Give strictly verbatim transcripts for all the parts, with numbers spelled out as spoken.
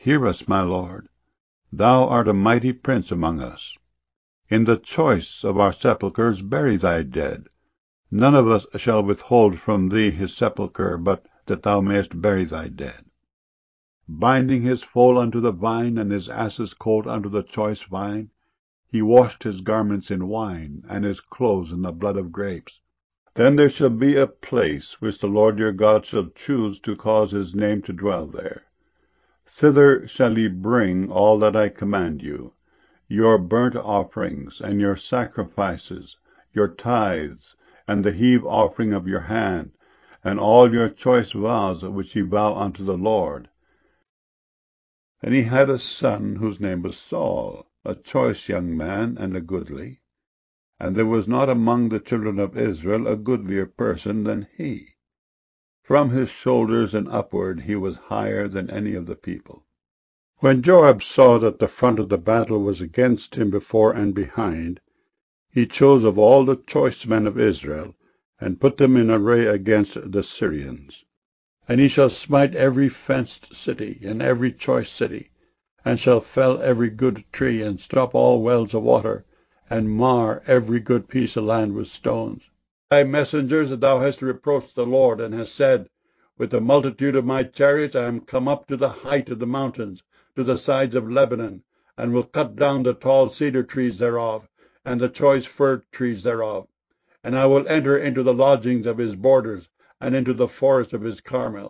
Hear us, my Lord. Thou art a mighty prince among us. In the choice of our sepulchres bury thy dead. None of us shall withhold from thee his sepulchre, but that thou mayest bury thy dead. Binding his foal unto the vine, and his ass's colt unto the choice vine, he washed his garments in wine, and his clothes in the blood of grapes. Then there shall be a place which the Lord your God shall choose to cause his name to dwell there. Thither shall ye bring all that I command you, your burnt offerings, and your sacrifices, your tithes, and the heave offering of your hand, and all your choice vows which ye vow unto the Lord. And he had a son whose name was Saul, a choice young man, and a goodly. And there was not among the children of Israel a goodlier person than he. From his shoulders and upward he was higher than any of the people. When Joab saw that the front of the battle was against him before and behind, he chose of all the choice men of Israel, and put them in array against the Syrians. And he shall smite every fenced city, and every choice city, and shall fell every good tree, and stop all wells of water, and mar every good piece of land with stones. Thy messengers thou hast reproached the Lord, and hast said, With the multitude of my chariots I am come up to the height of the mountains, to the sides of Lebanon, and will cut down the tall cedar trees thereof, and the choice fir trees thereof. And I will enter into the lodgings of his borders, and into the forest of his Carmel.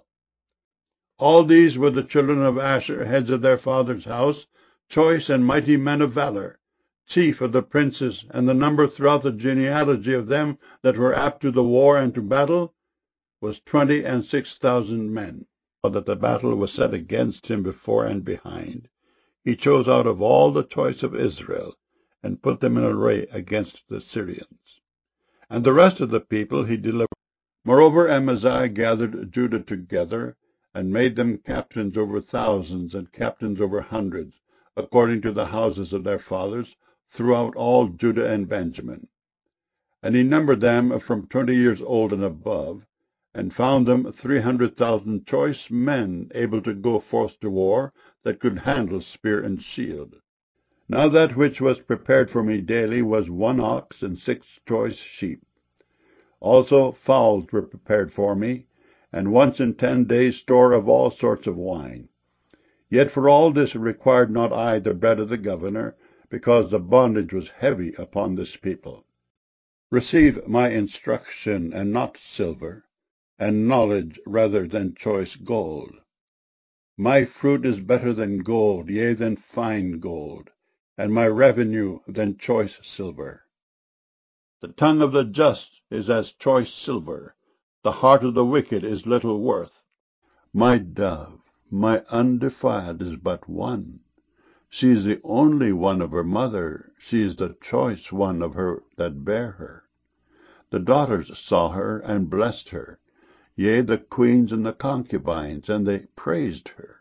All these were the children of Asher, heads of their father's house, choice and mighty men of valor, chief of the princes, and the number throughout the genealogy of them that were apt to the war and to battle was twenty and six thousand men. That the battle was set against him before and behind, he chose out of all the choice of Israel, and put them in array against the Syrians. And the rest of the people he delivered. Moreover, Amaziah gathered Judah together, and made them captains over thousands, and captains over hundreds, according to the houses of their fathers, throughout all Judah and Benjamin. And he numbered them from twenty years old and above, and found them three hundred thousand choice men, able to go forth to war, that could handle spear and shield. Now that which was prepared for me daily was one ox and six choice sheep. Also fowls were prepared for me, and once in ten days store of all sorts of wine. Yet for all this required not I the bread of the governor, because the bondage was heavy upon this people. Receive my instruction, and not silver, and knowledge rather than choice gold. My fruit is better than gold, yea, than fine gold, and my revenue than choice silver. The tongue of the just is as choice silver, the heart of the wicked is little worth. My dove, my undefiled, is but one. She is the only one of her mother, she is the choice one of her that bare her. The daughters saw her, and blessed her, yea, the queens and the concubines, and they praised her.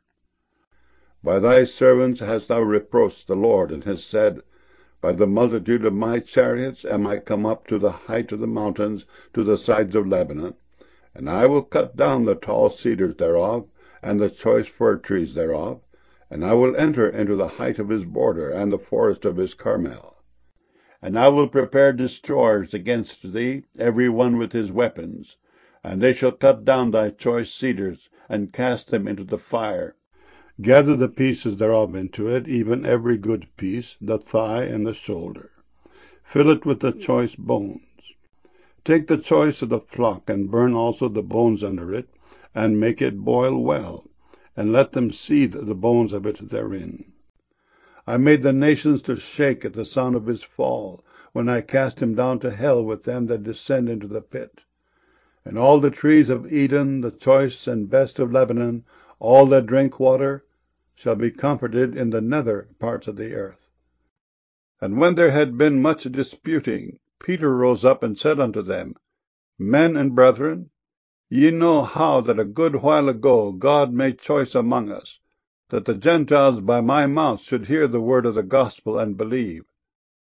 By thy servants hast thou reproached the Lord, and hast said, By the multitude of my chariots am I come up to the height of the mountains, to the sides of Lebanon, and I will cut down the tall cedars thereof, and the choice fir trees thereof, and I will enter into the height of his border, and the forest of his Carmel. And I will prepare destroyers against thee, every one with his weapons, and they shall cut down thy choice cedars, and cast them into the fire. Gather the pieces thereof into it, even every good piece, the thigh and the shoulder. Fill it with the choice bones. Take the choice of the flock, and burn also the bones under it, and make it boil well, and let them seethe the bones of it therein. I made the nations to shake at the sound of his fall, when I cast him down to hell with them that descend into the pit. And all the trees of Eden, the choice and best of Lebanon, all that drink water, shall be comforted in the nether parts of the earth. And when there had been much disputing, Peter rose up and said unto them, Men and brethren, ye know how that a good while ago God made choice among us, that the Gentiles by my mouth should hear the word of the gospel and believe.